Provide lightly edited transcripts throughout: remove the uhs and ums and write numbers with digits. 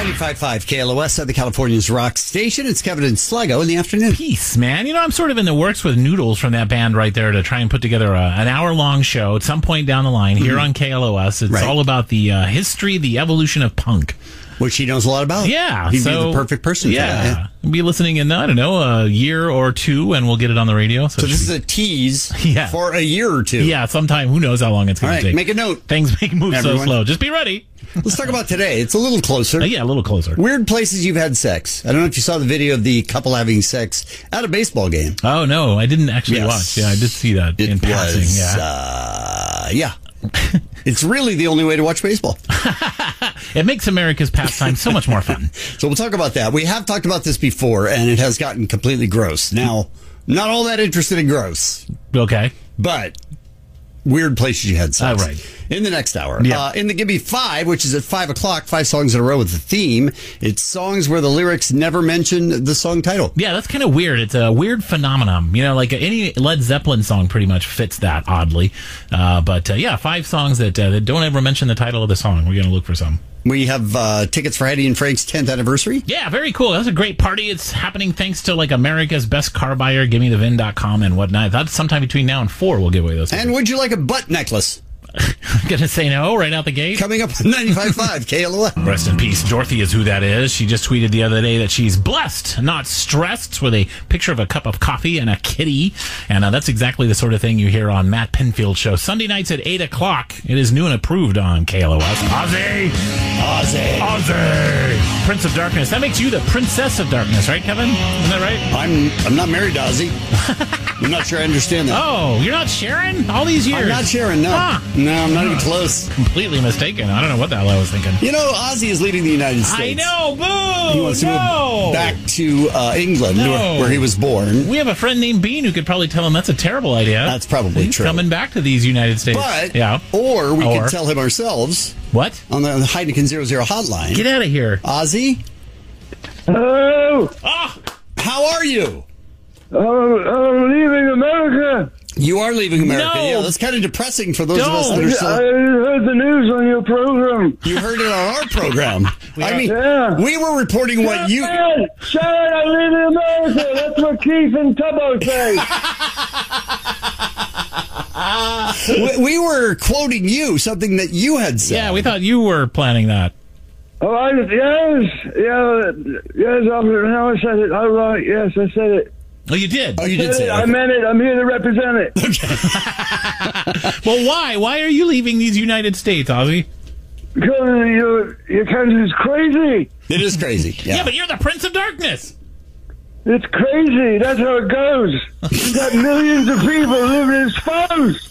95.5 KLOS, Southern California's rock station. It's Kevin and Sluggo in the afternoon. Peace, man. You know, I'm sort of in the works with Noodles from that band right there to try and put together an hour-long show at some point down the line here on KLOS. It's all about the history, the evolution of punk. Which he knows a lot about. Yeah. He'd be the perfect person for that. Yeah. Be listening in, I don't know, a year or two, and we'll get it on the radio. So this is a tease for a year or two. Yeah, sometime. Who knows how long it's going to take. Make a note. Things move so slow. Just be ready. Let's talk about today. It's a little closer. Yeah, a little closer. Weird places you've had sex. I don't know if you saw the video of the couple having sex at a baseball game. Oh, no. I didn't actually watch. Yeah, I did see that in passing. Yeah. It's really the only way to watch baseball. It makes America's pastime so much more fun. So we'll talk about that. We have talked about this before, and it has gotten completely gross. Now, not all that interested in gross. Okay. But weird places you had sex. Right. In the next hour. Yeah. In the Gimme 5, which is at 5 o'clock, 5 songs in a row with the theme. It's songs where the lyrics never mention the song title. Yeah, that's kind of weird. It's a weird phenomenon. You know, like any Led Zeppelin song pretty much fits that, oddly. But 5 songs that don't ever mention the title of the song. We're going to look for some. We have tickets for Heidi and Frank's 10th anniversary. Yeah, very cool. That's a great party. It's happening thanks to like America's Best Car Buyer, GimmeTheVin.com and whatnot. That's sometime between now and 4 we'll give away those. And would you like a butt necklace? I'm going to say no right out the gate. Coming up on 95.5 KLOS. Rest in peace. Dorothy is who that is. She just tweeted the other day that she's blessed, not stressed, with a picture of a cup of coffee and a kitty. And that's exactly the sort of thing you hear on Matt Pinfield Show. Sunday nights at 8 o'clock. It is new and approved on KLOS. Ozzy! Prince of Darkness. That makes you the Princess of Darkness, right, Kevin? Isn't that right? I'm not married to Ozzy. I'm not sure I understand that. Oh, you're not Sharon? All these years? I'm not Sharon, no. Huh. No, I'm not even close. Completely mistaken. I don't know what the hell I was thinking. You know, Ozzy is leaving the United States. I know, boo! He wants to move back to England, where he was born. We have a friend named Bean who could probably tell him that's a terrible idea. That's probably He's true. Coming back to these United States. Or we could tell him ourselves. What? On the Heineken 00 hotline. Get out of here. Ozzy? Hello? How are you? I'm leaving America. You are leaving America. No. Yeah, that's kind of depressing for those of us that are still... I heard the news on your program. You heard it on our program. We were reporting what you... Sharon, I'm leaving America. That's what Keith and Tubbo say. We were quoting you, something that you had said. Yeah, we thought you were planning that. Oh, yes, now I said it. All right, yes, I said it. Oh, you did? Oh, you did say it. I meant it. I'm here to represent it. Okay. Well, why? Why are you leaving these United States, Ozzy? Because your country's crazy. It is crazy. Yeah, but you're the Prince of Darkness. It's crazy. That's how it goes. You've got millions of people living in sphones.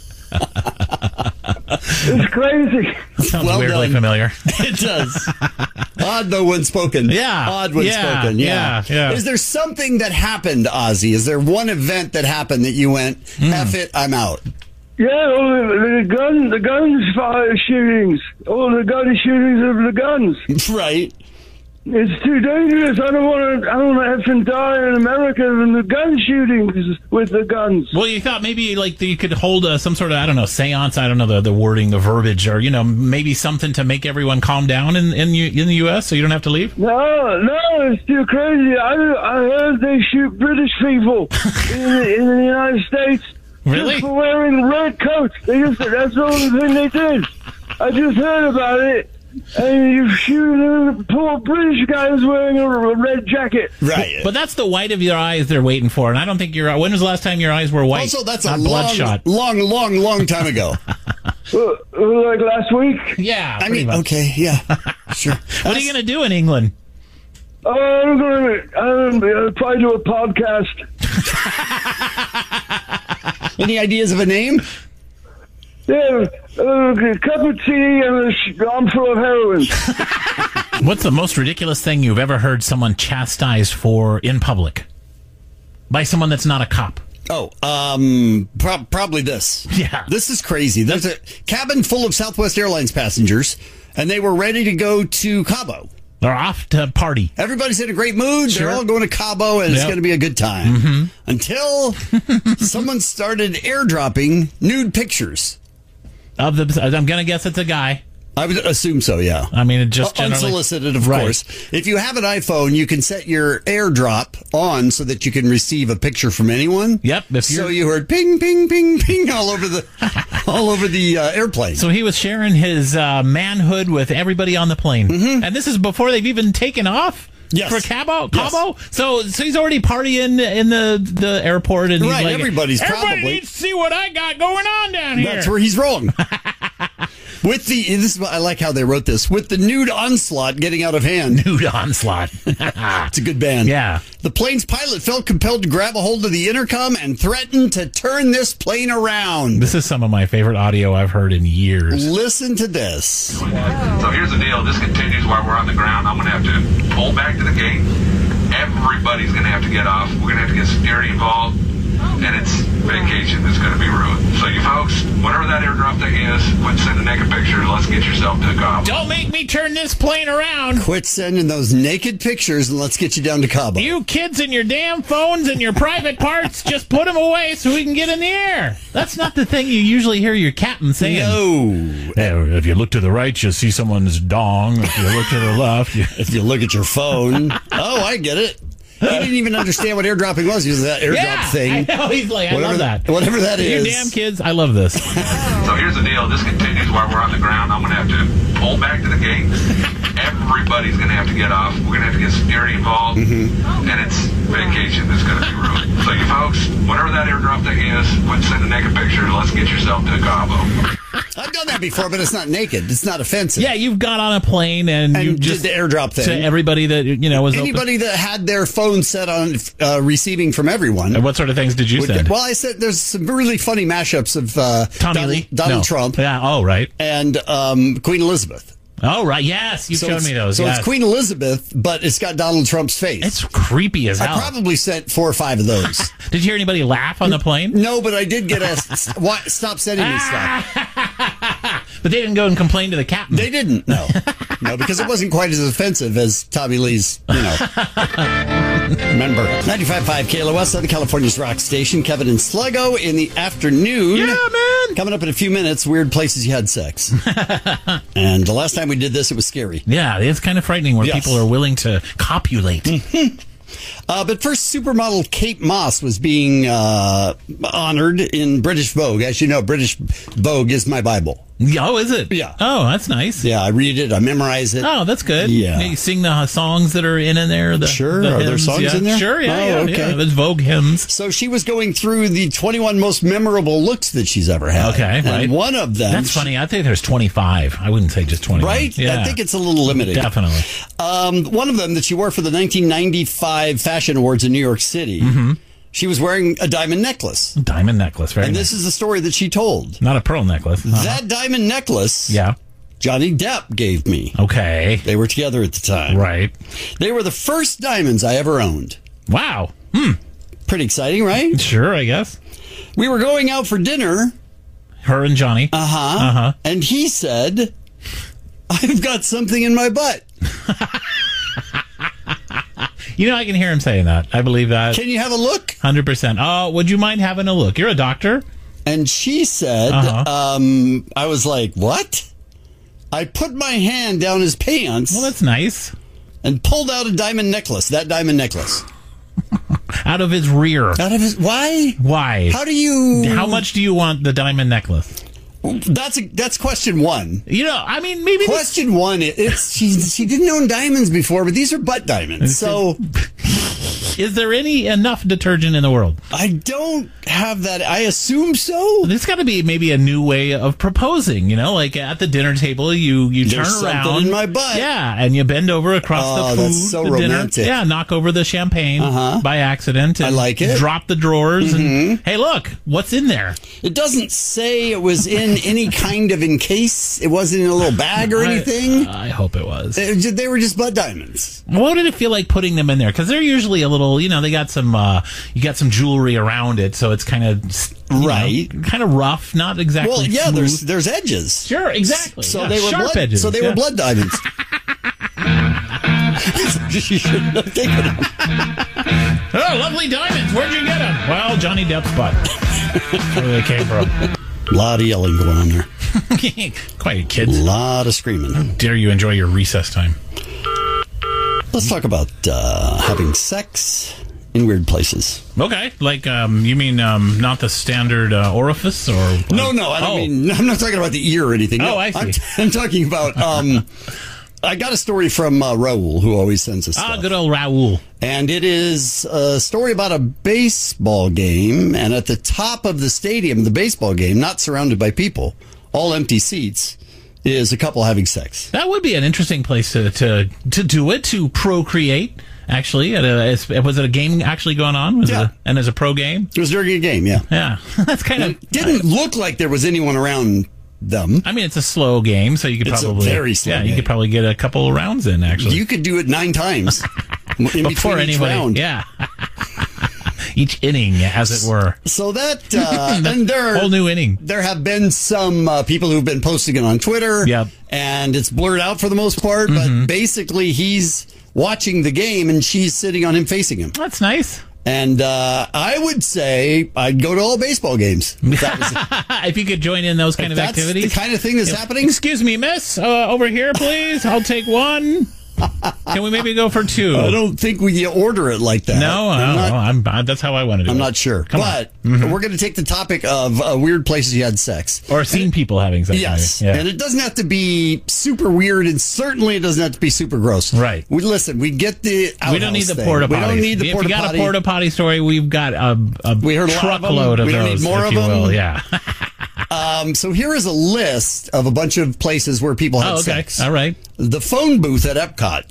It's crazy. Sounds weirdly familiar. It does. Odd though when spoken. Yeah. Odd when spoken. Yeah. Is there something that happened, Ozzy? Is there one event that happened that you went, F it, I'm out? Yeah, all the guns fire shootings. All the gun shootings of the guns. Right. It's too dangerous. I don't want to effing die in America from the gun shootings with the guns. Well, you thought maybe like you could hold some sort of, I don't know, seance. I don't know the wording, the verbiage, or maybe something to make everyone calm down in the U.S. so you don't have to leave. No, it's too crazy. I heard they shoot British people in the United States. Really? Just for wearing red coats. That's the only thing they did. I just heard about it. And you shoot a poor British guy who's wearing a red jacket. Right. But that's the white of your eyes they're waiting for. And I don't think when was the last time your eyes were white? Also, that's not a bloodshot. long time ago. Like last week? Yeah. I mean, okay, yeah. Sure. What are you going to do in England? I'm going to probably do a podcast. Any ideas of a name? Yeah, a cup of tea and an armful of heroin. What's the most ridiculous thing you've ever heard someone chastised for in public? By someone that's not a cop? Oh, probably this. Yeah. This is crazy. There's a cabin full of Southwest Airlines passengers, and they were ready to go to Cabo. They're off to party. Everybody's in a great mood. Sure. They're all going to Cabo, and it's going to be a good time. Mm-hmm. Until someone started airdropping nude pictures. I'm going to guess it's a guy. I would assume so, yeah. I mean, it just generally... Unsolicited, of course. If you have an iPhone, you can set your AirDrop on so that you can receive a picture from anyone. Yep. So you heard ping, ping, ping, ping all over the airplane. So he was sharing his manhood with everybody on the plane. Mm-hmm. And this is before they've even taken off? Yes. For Cabo? Yes. So he's already partying in the airport. And he's like, everybody needs to see what I got going on down here. That's where he's wrong. I like how they wrote this. With the nude onslaught getting out of hand. Nude onslaught. It's a good band. Yeah. The plane's pilot felt compelled to grab a hold of the intercom and threatened to turn this plane around. This is some of my favorite audio I've heard in years. Listen to this. So here's the deal. This continues while we're on the ground. I'm going to have to pull back to the gate. Everybody's going to have to get off. We're going to have to get security involved. And it's vacation that's going to be ruined. So you folks, whatever that airdrop thing is, quit sending naked pictures. Let's get yourself to Cabo. Don't make me turn this plane around. Quit sending those naked pictures and let's get you down to Cabo. You kids and your damn phones and your private parts, just put them away so we can get in the air. That's not the thing you usually hear your captain saying. No. Hey, if you look to the right, you'll see someone's dong. If you look to the left, if you look at your phone. Oh, I get it. He didn't even understand what airdropping was. He was that airdrop thing. I know. He's like, I love that. Whatever that is. You damn kids, I love this. So here's the deal. This continues while we're on the ground. I'm going to have to pull back to the gate. Everybody's going to have to get off. We're going to have to get security involved. Mm-hmm. And it's vacation that's going to be ruined. So you folks, whatever that airdrop thing is, quit sending naked pictures. Let's get yourself to Cabo. I've done that before, but it's not naked. It's not offensive. Yeah, you've got on a plane and you just did the airdrop thing. To everybody that, was anybody that had their phone set on receiving from everyone. And what sort of things did you send? Well, I said there's some really funny mashups of Donald Trump. Yeah, oh, right. And Queen Elizabeth. Oh, right. Yes, you showed me those. So it's Queen Elizabeth, but it's got Donald Trump's face. It's creepy as hell. I probably sent 4 or 5 of those. Did you hear anybody laugh on the plane? No, but I did get a stop sending me stuff. But they didn't go and complain to the captain. They didn't, no. No, because it wasn't quite as offensive as Tommy Lee's, Remember. 95.5 KLOS, Southern California's rock station. Kevin and Sluggo in the afternoon. Yeah, man. Coming up in a few minutes, weird places you had sex. And the last time we did this, it was scary. Yeah, it's kind of frightening where people are willing to copulate. But first, supermodel Kate Moss was being honored in British Vogue. As you know, British Vogue is my Bible. Oh, is it? Yeah. Oh, that's nice. Yeah, I read it. I memorize it. Oh, that's good. Yeah. You sing the songs that are in there. Sure. Are there songs in there? Sure, yeah. Oh, okay. Yeah, there's Vogue hymns. So she was going through the 21 most memorable looks that she's ever had. Okay, right. And one of them... That's funny. I think there's 25. I wouldn't say just 21. Right? Yeah. I think it's a little limited. Definitely. One of them that she wore for the 1995 Fashion Awards in New York City. Mm-hmm. She was wearing a diamond necklace. Diamond necklace, very And nice. this is the story that she told. Not a pearl necklace. Uh-huh. That diamond necklace, yeah, Johnny Depp gave me. Okay. They were together at the time. Right. They were the first diamonds I ever owned. Wow. Pretty exciting, right? Sure, I guess. We were going out for dinner. Her and Johnny. Uh-huh. Uh-huh. And he said, I've got something in my butt. I can hear him saying that. I believe that. Can you have a look? 100%. Oh, would you mind having a look? You're a doctor. And she said, I was like, what? I put my hand down his pants. Well, that's nice. And pulled out a diamond necklace. That diamond necklace. Out of his rear. Out of his... Why? Why? How much do you want the diamond necklace? That's question one. Maybe question one. She didn't own diamonds before, but these are butt diamonds. So, is there enough detergent in the world? I don't have that. I assume so. There's got to be maybe a new way of proposing. Like at the dinner table, you turn around. Something in my butt. Yeah, and you bend over across the food. That's so the romantic. Dinner. Yeah, knock over the champagne by accident. And I like it. Drop the drawers and hey, look, what's in there? It doesn't say it was in any kind of encase. It wasn't in a little bag or anything. I hope it was. They were just butt diamonds. What did it feel like putting them in there? Because they're usually a little, they got some, you got some jewelry around it, so it's kind of kind of rough, not exactly. Well, yeah, smooth. there's edges. Sure, exactly. So they were sharp blood, edges. So they were blood diamonds. You shouldn't have taken them. Oh, lovely diamonds. Where'd you get them? Well, Johnny Depp's butt. That's where they came from. A lot of yelling going on there. Quiet, A kids. lot of screaming. Dare you enjoy your recess time? Let's talk about having sex in weird places. Okay, like you mean not the standard orifice or No, I don't mean. I'm not talking about the ear or anything. Oh, No, I see. I'm talking about. I got a story from Raul, who always sends us stuff. good old Raul. And it is a story about a baseball game. And at the top of the stadium, the baseball game, not surrounded by people, all empty seats, is a couple having sex. That would be an interesting place to do it, to procreate. Actually, was it a game actually going on? Was Yeah. and as a pro game? It was during a game, yeah. Yeah, that's kind of. It didn't look like there was anyone around them. I mean, it's a slow game, so you could It's a probably very slow you game. could probably get a couple of rounds in. Actually, You could do it 9 times in before between each anybody, round. yeah, each inning, as it were, So that and whole new inning. There have been some people who've been posting it on Twitter. Yep. And it's blurred out for the most part, but basically he's watching the game and she's sitting on him facing him. That's nice. And I would say I'd go to all baseball games. If that was If you could join in those kind of that's activities, the kind of thing that's happening. Excuse me, miss, over here, please. I'll take one. Can we maybe go for 2? I don't think we order it like that. No, I'm not, that's how I want to do it. I'm not sure. Come But we're going to take the topic of weird places you had sex. Or seen people having sex. Yes, maybe. Yeah. and it doesn't have to be super weird, and certainly it doesn't have to be super gross. Right. We get the outhouse We don't need the thing. porta potties. We don't need the If porta you got potty. a porta potty story, we've got a We heard a lot of them. truckload of We don't those, need more if of you them. will. Yeah. So here is a list of a bunch of places where people had Oh, okay. sex. All right. The phone booth at Epcot,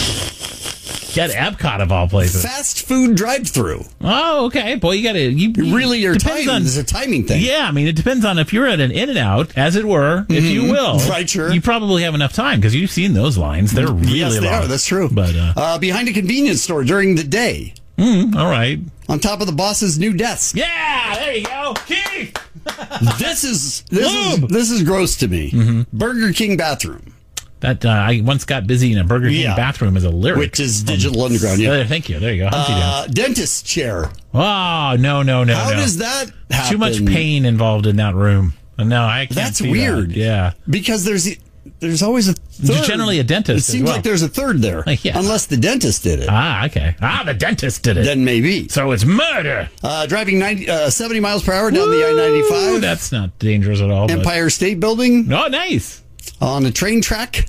Get Epcot of all places. fast food drive-through. Oh, okay. Boy, you got to. You Really, your depends time on. is a timing thing. Yeah, I mean, it depends on if you're at an In-N-Out, as it were, if you will. Right, sure. You probably have enough time because you've seen those lines. They're really Yes, they long. are. That's true. But behind a convenience store during the day, all right. on top of the boss's new desk. Yeah, there you go, Keith. This is gross to me. Burger King bathroom, That I once got busy in a Burger King Yeah. bathroom as a lyric, which is Digital Underground. Yeah. Thank you. There you go. Humpty Dance. Dentist chair. Oh no! How no. does that happen? Too much pain involved in that room. No, I can't. That's see weird. That. Yeah. Because there's always a third. There's generally a dentist It as seems well. like there's a third there. Yeah. Unless the dentist did it. Okay. The dentist did it. Then maybe. So it's murder. Driving 70 miles per hour down the Ooh, I-95. that's not dangerous at all. Empire State Building. Oh, nice. On a train track.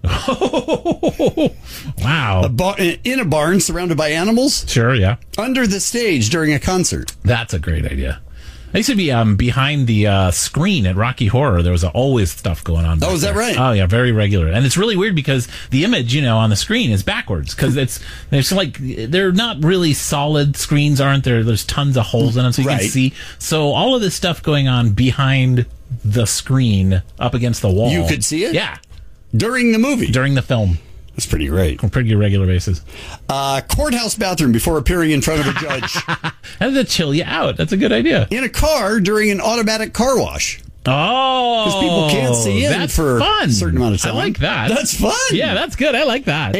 Wow. In a barn surrounded by animals. Sure, yeah. Under the stage during a concert. That's a great idea. I used to be behind the screen at Rocky Horror. There was always stuff going on. Oh, is that there. right? Oh, yeah, very regular. And it's really weird because the image, on the screen is backwards because there's like they're not really solid screens, aren't there? There's tons of holes in them, so you Right. can see. So all of this stuff going on behind the screen, up against the wall. You could see it? Yeah, During the movie. during the film, That's pretty great. on a pretty regular basis. Courthouse bathroom before appearing in front of a judge. How does it chill you out? That's a good idea. In a car during an automatic car wash. Oh, Because people can't see in that's for fun. a certain amount of time. I like that. That's fun. Yeah, that's good. I like that.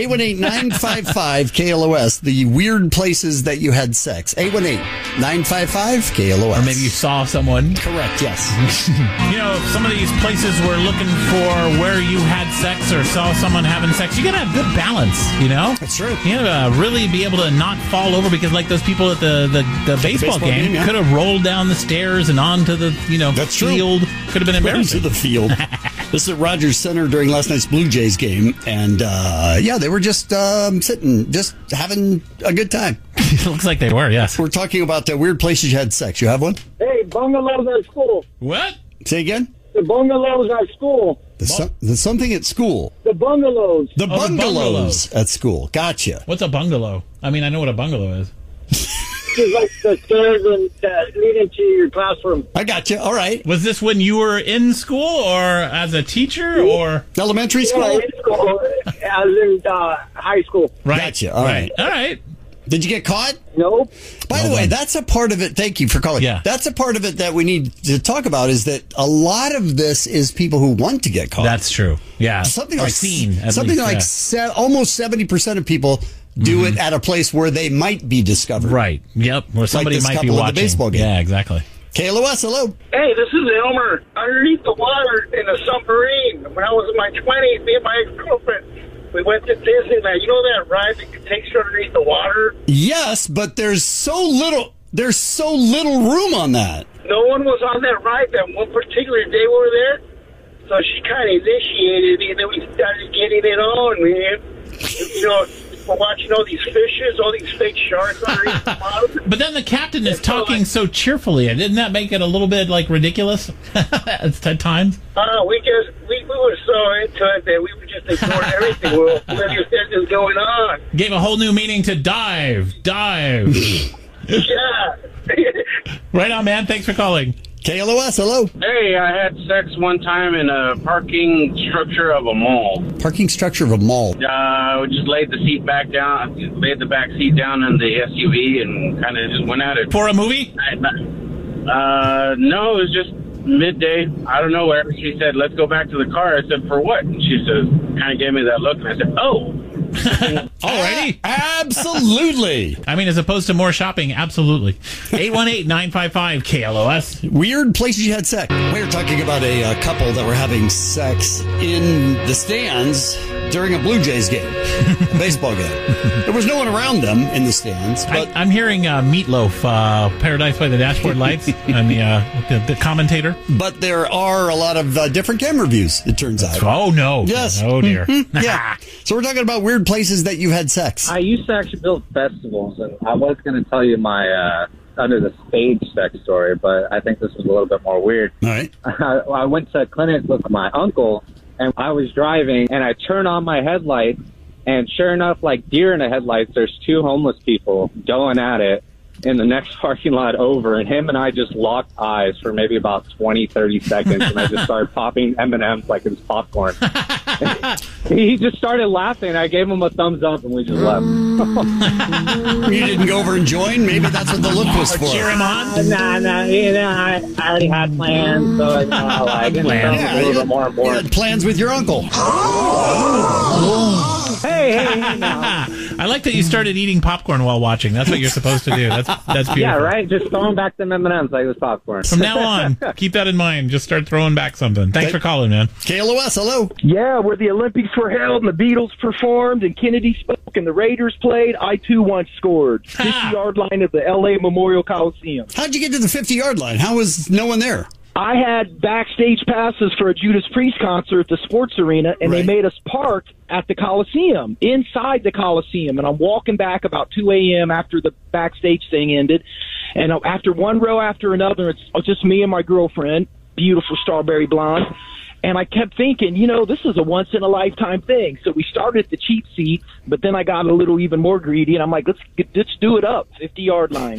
818-955-KLOS. The weird places that you had sex. 818-955-KLOS. Or maybe you saw someone. Correct, yes. Some of these places were looking for where you had sex or saw someone having sex. You gotta have good balance, That's true. You gotta really be able to not fall over because, like those people at the baseball game, yeah. could have rolled down the stairs and onto the That's true. field. Could have been Into embarrassing. the field. This is at Rogers Center during last night's Blue Jays game. And, they were just sitting, just having a good time. It looks like they were. Yes. We're talking about weird places you had sex. You have one? Hey, bungalows at school. What? Say again? The bungalows at school. There's something at school. The bungalows. The Oh, the bungalows at school. Gotcha. What's a bungalow? I mean, I know what a bungalow is. Just like the stairs that lead into your classroom. I gotcha. All right. Was this when you were in school or as a teacher or? Elementary school? Yeah, in school, as in high school. Right. Gotcha. All right. All right. Did you get caught? Nope. By the way, that's a part of it. Thank you for calling. Yeah. That's a part of it that we need to talk about is that a lot of this is people who want to get caught. That's true. Yeah. something Or like seen. At something least, like yeah. almost 70% of people do it at a place where they might be discovered. Right. Yep. Where somebody this might be couple at the watching. baseball game. Yeah, exactly. KLOS, hello. Hey, this is Elmer. Underneath the water in a submarine. When I was in my 20s, me and my ex-girlfriend, we went to Disneyland. You know that ride that takes you underneath the water? Yes, but there's so little room on that. No one was on that ride that one particular day we were there. So she kind of initiated me, and then we started getting it on, man. You know, we're watching all these fishes, all these fake sharks underneath the bottom. But then the captain is talking so cheerfully. Didn't that make it a little bit like ridiculous at times? We were so into it that we were just ignoring everything. What you said is going on. Gave a whole new meaning to dive. Yeah. Right on, man. Thanks for calling. KLOS, hello. Hey, I had sex one time in a parking structure of a mall. Parking structure of a mall. We just laid the back seat down in the SUV and kind of just went at it. For a movie? No, it was just midday, out of nowhere. She said, let's go back to the car. I said, for what? And she said, kind of gave me that look, and I said, oh. Alrighty. Absolutely. I mean, as opposed to more shopping, absolutely. 818-955-KLOS. Weird places you had sex. We were talking about a couple that were having sex in the stands during a Blue Jays game, a baseball game. There was no one around them in the stands. But I'm hearing Meatloaf, Paradise by the Dashboard Lights, and the commentator. But there are a lot of different camera views, it turns out. Oh, no. Yes. Oh, dear. Yeah. So we're talking about weird places that you've had sex. I used to actually build festivals, and I was going to tell you my under the stage sex story, but I think this was a little bit more weird. All right. I went to a clinic with my uncle, and I was driving, and I turned on my headlights, and sure enough, like deer in the headlights, there's two homeless people going at it in the next parking lot over, and him and I just locked eyes for maybe about 20, 30 seconds, and I just started popping M&Ms like it was popcorn. He just started laughing. I gave him a thumbs up, and we just left. You didn't go over and join? Maybe that's what the look was for. Cheer him on? Nah, you know, I already had plans, so I like it. Yeah, A little bit more you important. had plans with your uncle. Hey, now. I like that you started eating popcorn while watching. That's what you're supposed to do. That's beautiful. Yeah, right? Just throwing back them M&Ms like it was popcorn. From now on, keep that in mind. Just start throwing back something. Thanks for calling, man. KLOS, hello. Yeah, where the Olympics were held and the Beatles performed and Kennedy spoke and the Raiders played, I too once scored. 50-yard line of the L.A. Memorial Coliseum. How'd you get to the 50-yard line? How was no one there? I had backstage passes for a Judas Priest concert at the sports arena, and they made us park at the Coliseum, inside the Coliseum. And I'm walking back about 2 a.m. after the backstage thing ended. And after one row after another, it's just me and my girlfriend, beautiful strawberry blonde. And I kept thinking, you know, this is a once-in-a-lifetime thing. So we started at the cheap seats, but then I got a little even more greedy, and I'm like, let's do it up, 50-yard line.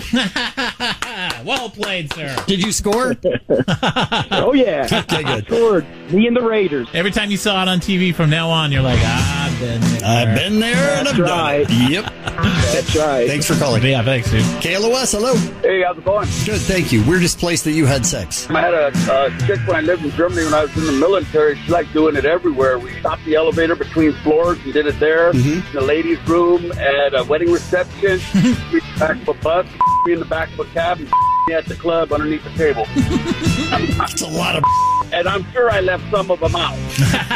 Well played, sir. Did you score? Oh, yeah. Okay, good. I scored. Me and the Raiders. Every time you saw it on TV from now on, you're like, I've been there. I've been there and I've done it. Yep. That's right. Thanks for calling. Yeah, thanks, dude. KLOS, hello. Hey, how's it going? Good, thank you. Weirdest place that you had sex? I had a chick when I lived in Germany when I was in the military. She liked doing it everywhere. We stopped the elevator between floors and did it there. In the ladies' room, at a wedding reception, me in the back of a bus, me in the back of a cab, and me at the club underneath the table. That's a lot of And I'm sure I left some of them out.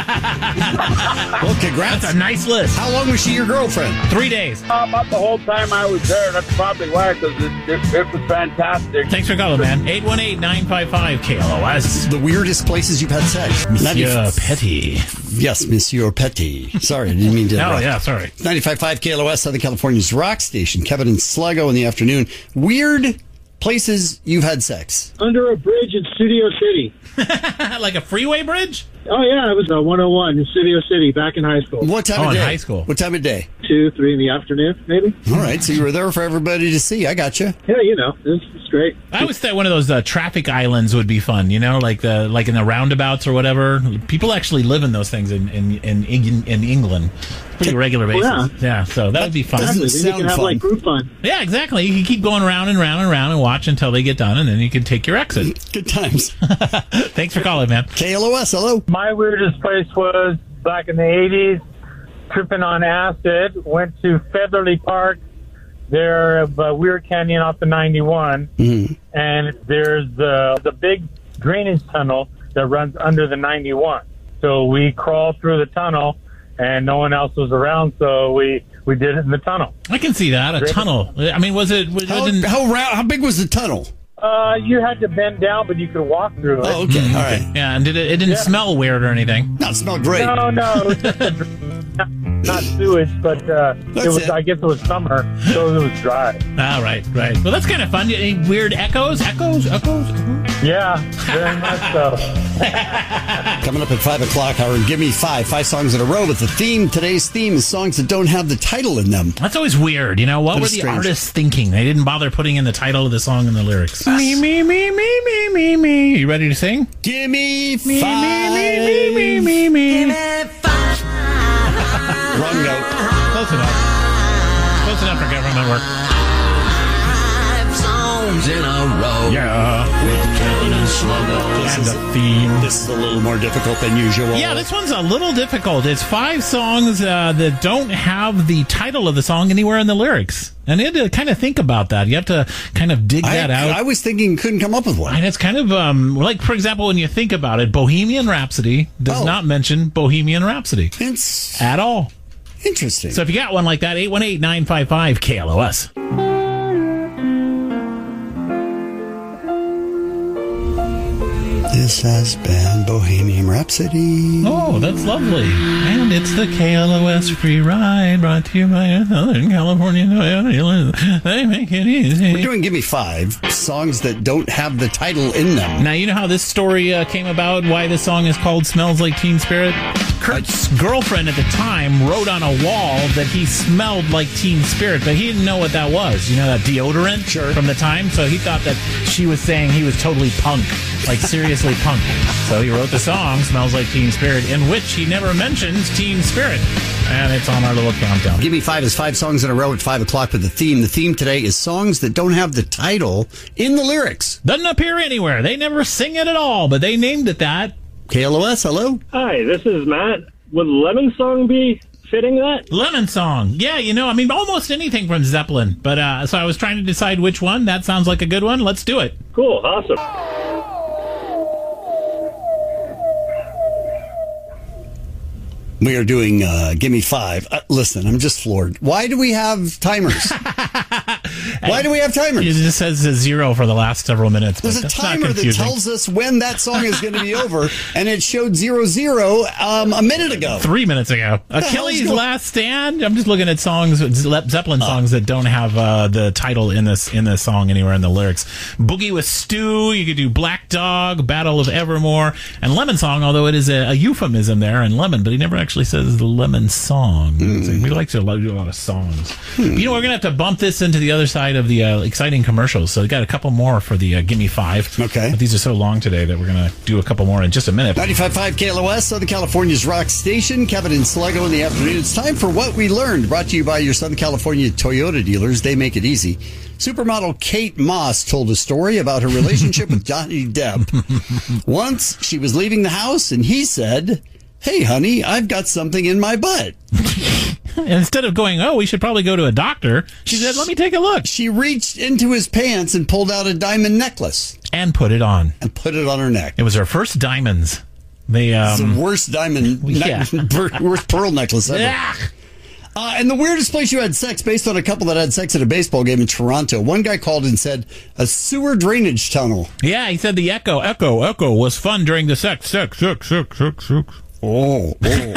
Well, congrats. That's a nice list. How long was she your girlfriend? 3 days. About the whole time I was there. That's probably why, because it was fantastic. Thanks for calling, man. 818-955-KLOS. The weirdest places you've had sex? Monsieur Petty. Yes, Monsieur Petty. Sorry, I didn't mean to Oh, interrupt. yeah, sorry. 95.5 KLOS, Southern California's rock station. Kevin and Sluggo in the afternoon. Weird places you've had sex. Under a bridge in Studio City. Like a freeway bridge? Oh, yeah, it was 101 in Studio City back in high school. What time Oh, of in day? high school. What time of day? 2, 3 in the afternoon, maybe. All right, so you were there for everybody to see. I got you. Yeah, you know, it's great. I always thought one of those traffic islands would be fun, you know, like in the roundabouts or whatever. People actually live in those things in England. Pretty regular basis. Yeah, so that would be fun. Doesn't Then you sound can have fun. like group fun. Yeah, exactly. You can keep going around and round and round and watch until they get done, and then you can take your exit. Good times. Thanks for calling, man. KLOS, hello. My weirdest place was back in the 80s, tripping on acid. Went to Featherly Park there of Weir Canyon off the 91, and there's the big drainage tunnel that runs under the 91. So we crawled through the tunnel, and no one else was around, so we did it in the tunnel. I can see that, a tunnel. I mean, How big was the tunnel? You had to bend down, but you could walk through it. Oh, okay. All right. Yeah, and it didn't smell weird or anything? No, it smelled great. No, it was just not sewage, but I guess it was summer, so it was dry. Ah, right. Well, that's kind of fun. Any weird echoes? Yeah, very much so. Coming up at 5 o'clock, our Give Me 5 songs in a row with the theme. Today's theme is songs that don't have the title in them. That's always weird. What were the artists thinking? They didn't bother putting in the title of the song and the lyrics. Me. You ready to sing? Give me 5. Me. Give me 5. Wrong note. Close enough for government work. 5 songs in a row. Yeah. With Kevin and Sluggo. And the theme. This is a little more difficult than usual. Yeah, this one's a little difficult. It's 5 songs that don't have the title of the song anywhere in the lyrics. And you had to kind of think about that. You have to kind of dig that out. I was thinking couldn't come up with one. And it's kind of like, for example, when you think about it, Bohemian Rhapsody does not mention Bohemian Rhapsody. It's at all. Interesting. So if you got one like that, 818-955-KLOS. This has been Bohemian Rhapsody. Oh, that's lovely. And it's the KLOS free ride brought to you by Southern California. They make it easy. We're doing Give Me 5 songs that don't have the title in them. Now, you know how this story came about, why the song is called Smells Like Teen Spirit? Kurt's girlfriend at the time wrote on a wall that he smelled like Teen Spirit, but he didn't know what that was. You know, that deodorant from the time? So he thought that she was saying he was totally punk, like seriously punk. So he wrote the song, Smells Like Teen Spirit, in which he never mentions Teen Spirit. And it's on our little countdown. Give Me 5 is 5 songs in a row at 5 o'clock with the theme. The theme today is songs that don't have the title in the lyrics. Doesn't appear anywhere. They never sing it at all, but they named it that. KLOS, hello? Hi, this is Matt. Would Lemon Song be fitting that? Lemon Song. Yeah, almost anything from Zeppelin. But so I was trying to decide which one. That sounds like a good one. Let's do it. Cool, awesome. We are doing Give Me 5. Listen, I'm just floored. Why do we have timers? Why do we have timers? It just says 0 for the last several minutes. There's a timer that tells us when that song is going to be over, and it showed 00 a minute ago. 3 minutes ago. Achilles' Last Stand. I'm just looking at songs, Zeppelin songs that don't have the title in this song anywhere in the lyrics. Boogie with Stu. You could do Black Dog, Battle of Evermore, and Lemon Song, although it is a euphemism there in lemon, but he never actually says the Lemon Song. We like to do a lot of songs. But, we're going to have to bump this into the other side of the exciting commercials. So we got a couple more for the Give Me 5. Okay. But these are so long today that we're going to do a couple more in just a minute. 95.5 KLOS, Southern California's rock station. Kevin and Sluggo in the afternoon. It's time for What We Learned, brought to you by your Southern California Toyota dealers. They make it easy. Supermodel Kate Moss told a story about her relationship with Johnny Depp. Once she was leaving the house and he said, "Hey, honey, I've got something in my butt." And instead of going, "Oh, we should probably go to a doctor," she said, "Let me take a look." She reached into his pants and pulled out a diamond necklace. And put it on. And put it on her neck. It was her first diamonds. It's the worst diamond, worst pearl necklace ever. And the weirdest place you had sex, based on a couple that had sex at a baseball game in Toronto. One guy called and said, a sewer drainage tunnel. Yeah, he said the echo was fun during the sex. Oh.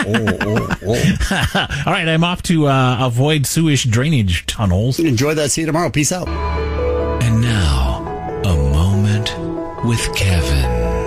All right, I'm off to avoid sewage drainage tunnels. Enjoy that. See you tomorrow. Peace out. And now, a moment with Kevin.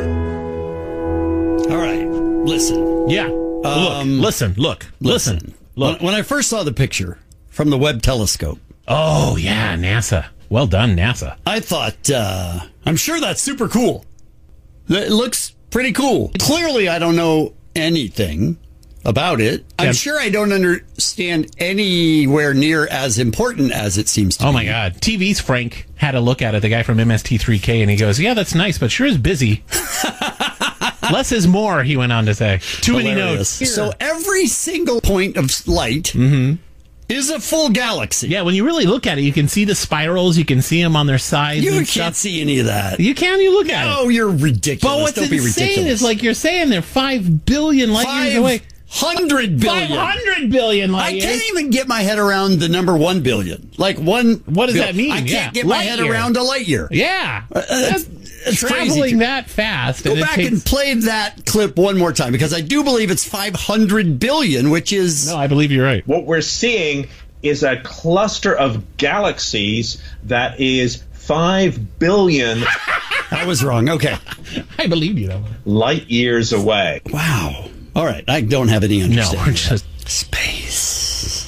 All right. Listen. Yeah. Look. When I first saw the picture from the Webb telescope. Oh, yeah, NASA. Well done, NASA. I thought, I'm sure that's super cool. It looks pretty cool. Clearly, I don't know anything about it. I'm sure I don't understand anywhere near as important as it seems to be. Oh, my God. TV's Frank had a look at it, the guy from MST3K, and he goes, "Yeah, that's nice, but sure is busy." Less is more, he went on to say. Too many notes. So every single point of light is a full galaxy. Yeah, when you really look at it, you can see the spirals. You can see them on their sides. You and can't stuff. see any of that. You can. You look at it. Oh, you're ridiculous. But what's Don't be insane ridiculous. is, like you're saying, they're 5 billion light years away. 500 billion. 500 billion light I years. can't even get my head around the number 1 billion. Like one. What does that mean? I can't Yeah. get my Light head year. around a light year. Yeah. It's traveling crazy. that fast. Go and it back takes- and play that clip one more time, because I do believe it's 500 billion, which is... No, I believe you're right. What we're seeing is a cluster of galaxies that is 5 billion I was wrong. Okay. I believe you, though. light years away. Wow. All right. I don't have any No, understanding. we're just... Space.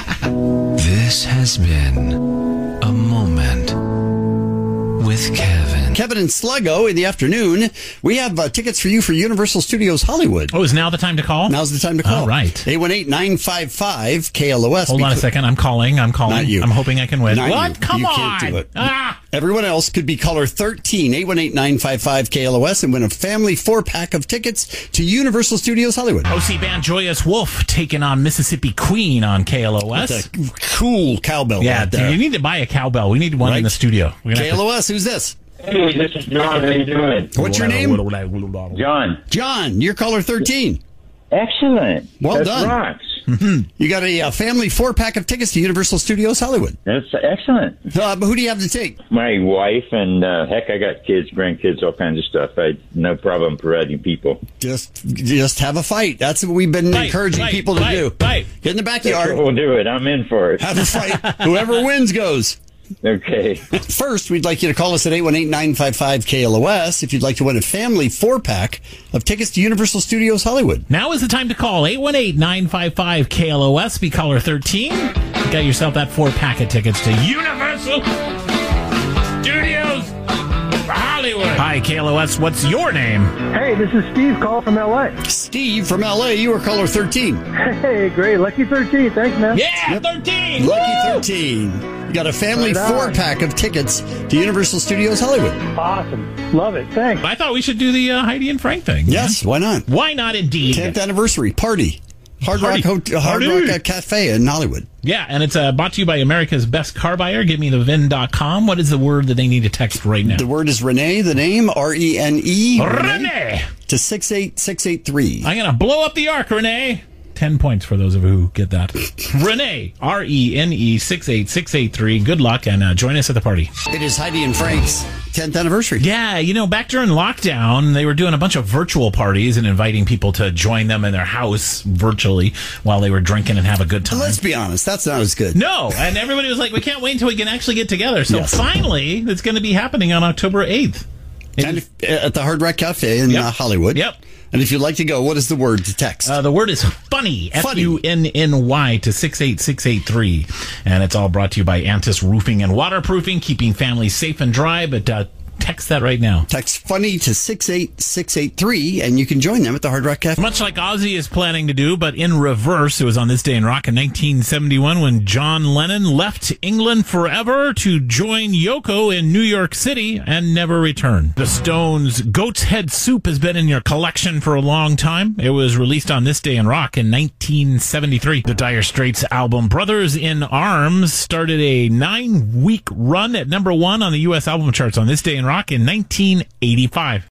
This has been a moment with Kevin. Kevin and Sluggo in the afternoon. We have tickets for you for Universal Studios Hollywood. Oh, is now the time to call? Now's the time to call. All right. 818-955-KLOS. Hold on a second. I'm calling. Not you. I'm hoping I can win. Not What? you. Come You on. can't do it. Ah. Everyone else could be caller 13, 818-955-KLOS, and win a family 4-pack of tickets to Universal Studios Hollywood. OC band Joyous Wolf taking on Mississippi Queen on KLOS. That's a cool cowbell right there. You need to buy a cowbell. We need one in Right. the studio. We're gonna have to- KLOS, who's this? Hey, this is John. How you doing? What's your name? John. John, you're caller 13. Excellent. Well That's done. rocks. You got a family 4-pack of tickets to Universal Studios Hollywood. That's excellent. But who do you have to take? My wife and heck, I got kids, grandkids, all kinds of stuff. I no problem providing people. Just have a fight. That's what we've been encouraging people to do. Get in the backyard. We'll do it. I'm in for it. Have a fight. Whoever wins goes. Okay. First, we'd like you to call us at 818-955-KLOS if you'd like to win a family 4-pack of tickets to Universal Studios Hollywood. Now is the time to call 818-955-KLOS. Be caller 13. Get yourself that 4-pack of tickets to Universal Studios Hollywood. Hi, KLOS. What's your name? Hey, this is Steve calling from L.A. Steve from L.A., you are caller 13. Hey, great. Lucky 13. Thanks, man. Yeah, 13. Lucky 13. You got a family Right on. 4-pack of tickets to Universal Studios Hollywood. Awesome. Love it. Thanks. I thought we should do the Heidi and Frank thing. Yes, why not? Why not, indeed? 10th anniversary party. Hard Party. Rock Party. Cafe in Hollywood. Yeah, and it's brought to you by America's Best Car Buyer. GiveMeTheVIN.com. What is the word that they need to text right now? The word is Renee, the name, R-E-N-E. Renee. To 68683. I'm going to blow up the ark, Renee. 10 points for those of you who get that. Renee, R-E-N-E 68683. Good luck, and join us at the party. It is Heidi and Frank's 10th anniversary. Yeah, back during lockdown, they were doing a bunch of virtual parties and inviting people to join them in their house virtually while they were drinking and have a good time. Let's be honest, that's not as good. No, and everybody was like, we can't wait until we can actually get together. So finally, it's going to be happening on October 8th. And at the Hard Rock Cafe in Hollywood. Yep. And if you'd like to go, what is the word to text? The word is funny. Funny to 68683. And it's all brought to you by Antis Roofing and Waterproofing, keeping families safe and dry. But text that right now. Text funny to 68683, and you can join them at the Hard Rock Cafe. Much like Ozzy is planning to do, but in reverse. It was on this day in rock in 1971 when John Lennon left England forever to join Yoko in New York City and never returned. The Stones' Goat's Head Soup has been in your collection for a long time. It was released on this day in rock in 1973. The Dire Straits album Brothers in Arms started a 9-week run at #1 on the U.S. album charts on this day in rock in 1985.